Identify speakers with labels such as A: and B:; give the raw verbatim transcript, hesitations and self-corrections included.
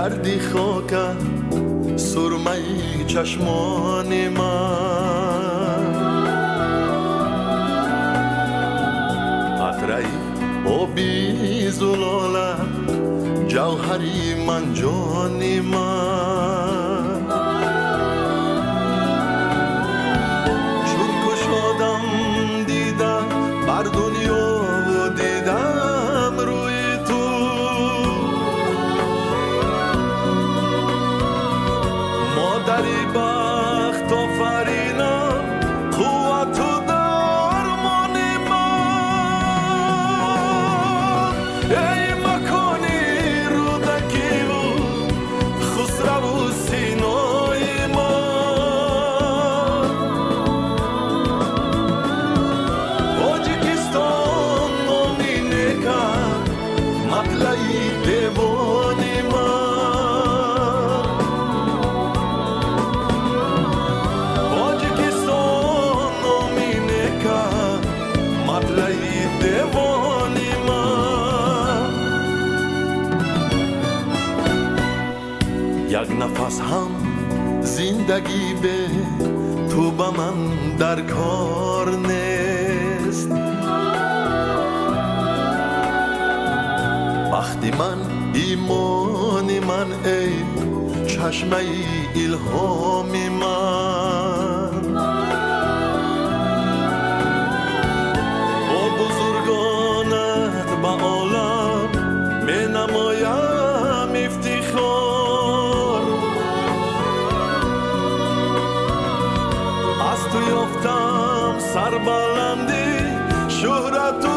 A: کردی خاکم سرمه چشمان من، قطره آبی زلاله جوهری من جان من، چون کشادم دیدم بر دنیا و دیدم روی تو، مادری بخت آفرینم قوت و درمان من، ای مکانی رودکی و خسرو و سینای من، تاجیکستان نامی نکن مطلعی دیوانی من، یک نفس هم زندگی به تو با من در کار نیست، وقتی من ایمان من ای چشمه الهام من، با بزرگانت با عالم می نمایم افتخار، از تو یافتم سربلندی شهرت